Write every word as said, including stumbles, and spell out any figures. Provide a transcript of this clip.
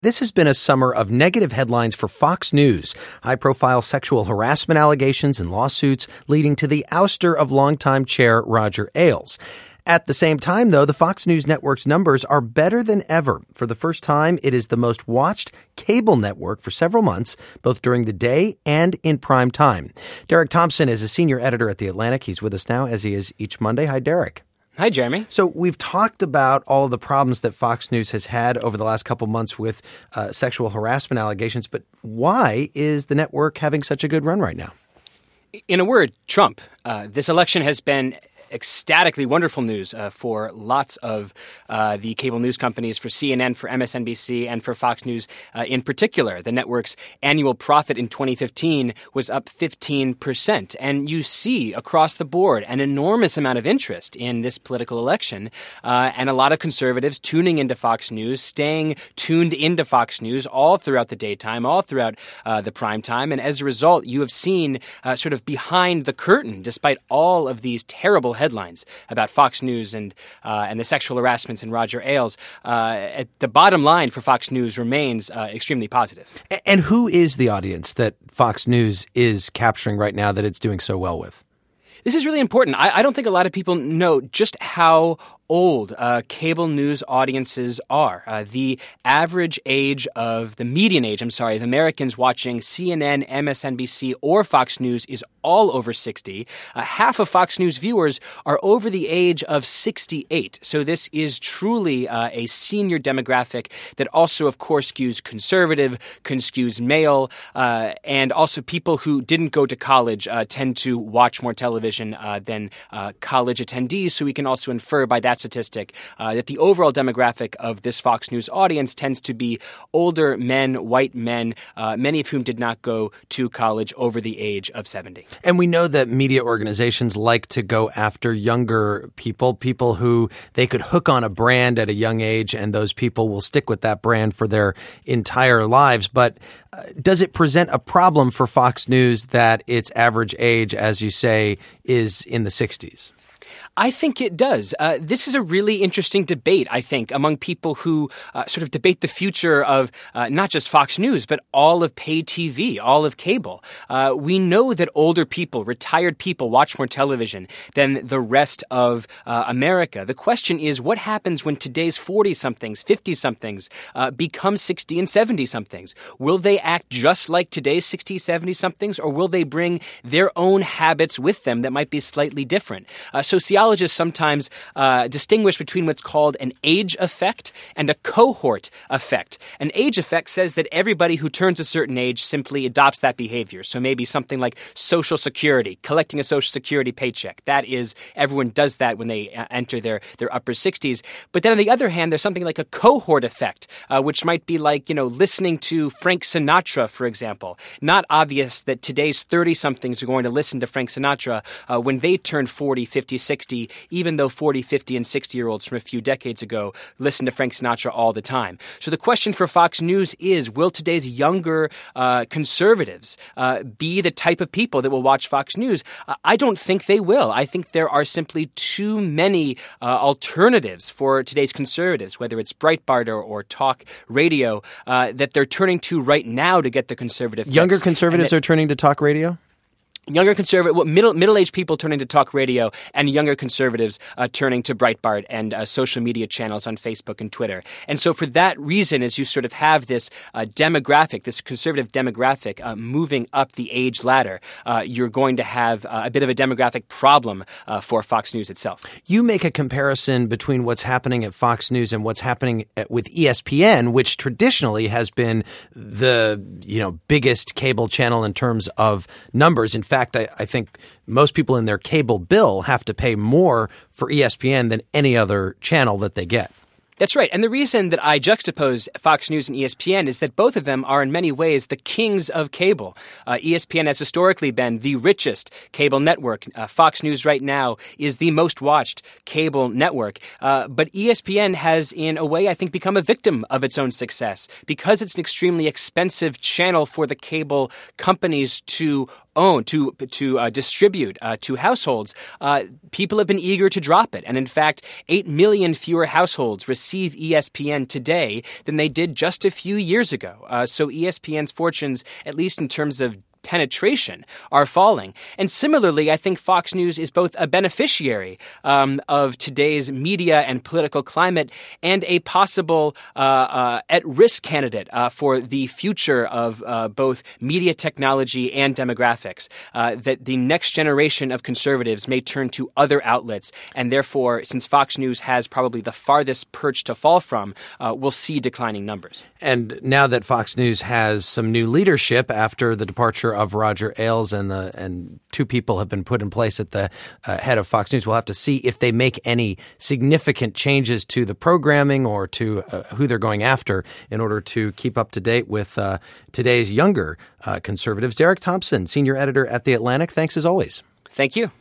This has been a summer of negative headlines for Fox News. High-profile sexual harassment allegations and lawsuits leading to the ouster of longtime chair Roger Ailes. At the same time, though, the Fox News network's numbers are better than ever. For the first time, it is the most watched cable network for several months, both during the day and in prime time. Derek Thompson is a senior editor at The Atlantic. He's with us now, as he is each Monday. Hi, Derek. Hi, Jeremy. So we've talked about all of the problems that Fox News has had over the last couple months with uh, sexual harassment allegations, but why is the network having such a good run right now? In a word, Trump. Uh, this election has been ecstatically wonderful news uh, for lots of uh, the cable news companies, for C N N, for M S N B C, and for Fox News uh, in particular. The network's annual profit in twenty fifteen was up fifteen percent. And you see across the board an enormous amount of interest in this political election uh, and a lot of conservatives tuning into Fox News, staying tuned into Fox News all throughout the daytime, all throughout uh, the prime time. And as a result, you have seen uh, sort of behind the curtain, despite all of these terrible headlines about Fox News and uh, and the sexual harassments and Roger Ailes, uh, at the bottom line for Fox News remains uh, extremely positive. And who is the audience that Fox News is capturing right now that it's doing so well with? This is really important. I, I don't think a lot of people know just how old uh, cable news audiences are. Uh, the average age of, the median age, I'm sorry, of Americans watching C N N, M S N B C, or Fox News is all over sixty. Uh, half of Fox News viewers are over the age of sixty-eight. So this is truly uh, a senior demographic that also, of course, skews conservative, can skews male, uh, and also people who didn't go to college uh, tend to watch more television uh, than uh, college attendees. So we can also infer by that statistic uh, that the overall demographic of this Fox News audience tends to be older men, white men, uh, many of whom did not go to college over the age of seventy. And we know that media organizations like to go after younger people, people who they could hook on a brand at a young age, and those people will stick with that brand for their entire lives. But uh, does it present a problem for Fox News that its average age, as you say, is in the sixties? I think it does. Uh, this is a really interesting debate, I think, among people who uh, sort of debate the future of uh, not just Fox News, but all of pay T V, all of cable. Uh, we know that older people, retired people, watch more television than the rest of uh, America. The question is, what happens when today's forty-somethings, fifty-somethings uh, become sixty and seventy-somethings? Will they act just like today's sixty, seventy-somethings, or will they bring their own habits with them that might be slightly different? Uh, sociologists sometimes uh, distinguish between what's called an age effect and a cohort effect. An age effect says that everybody who turns a certain age simply adopts that behavior. So maybe something like Social Security, collecting a Social Security paycheck. That is, everyone does that when they uh, enter their, their upper sixties. But then on the other hand, there's something like a cohort effect, uh, which might be like, you know, listening to Frank Sinatra, for example. Not obvious that today's thirty-somethings are going to listen to Frank Sinatra uh, when they turn forty, fifty, sixty, even though forty, fifty, and sixty-year-olds from a few decades ago listened to Frank Sinatra all the time. So the question for Fox News is, will today's younger uh, conservatives uh, be the type of people that will watch Fox News? Uh, I don't think they will. I think there are simply too many uh, alternatives for today's conservatives, whether it's Breitbart or, or Talk Radio, uh, that they're turning to right now to get the conservative fix. Younger conservatives that, are turning to Talk Radio? Younger conservative, well, middle middle-aged people turning to Talk Radio, and younger conservatives uh, turning to Breitbart and uh, social media channels on Facebook and Twitter. And so, for that reason, as you sort of have this uh, demographic, this conservative demographic uh, moving up the age ladder, uh, you're going to have uh, a bit of a demographic problem uh, for Fox News itself. You make a comparison between what's happening at Fox News and what's happening at, with E S P N, which traditionally has been the you know biggest cable channel in terms of numbers. In fact, I, I think most people in their cable bill have to pay more for E S P N than any other channel that they get. That's right. And the reason that I juxtapose Fox News and E S P N is that both of them are in many ways the kings of cable. Uh, E S P N has historically been the richest cable network. Uh, Fox News right now is the most watched cable network. Uh, but E S P N has, in a way, I think, become a victim of its own success because it's an extremely expensive channel for the cable companies to own, to to uh, distribute uh, to households, uh, people have been eager to drop it. And in fact, eight million fewer households receive E S P N today than they did just a few years ago. Uh, so E S P N's fortunes, at least in terms of penetration, are falling. And similarly, I think Fox News is both a beneficiary um, of today's media and political climate and a possible uh, uh, at-risk candidate uh, for the future of uh, both media technology and demographics, uh, that the next generation of conservatives may turn to other outlets. And therefore, since Fox News has probably the farthest perch to fall from, uh, we'll see declining numbers. And now that Fox News has some new leadership after the departure of Roger Ailes and the and two people have been put in place at the uh, head of Fox News, we'll have to see if they make any significant changes to the programming or to uh, who they're going after in order to keep up to date with uh, today's younger uh, conservatives. Derek Thompson, senior editor at The Atlantic, thanks as always. Thank you.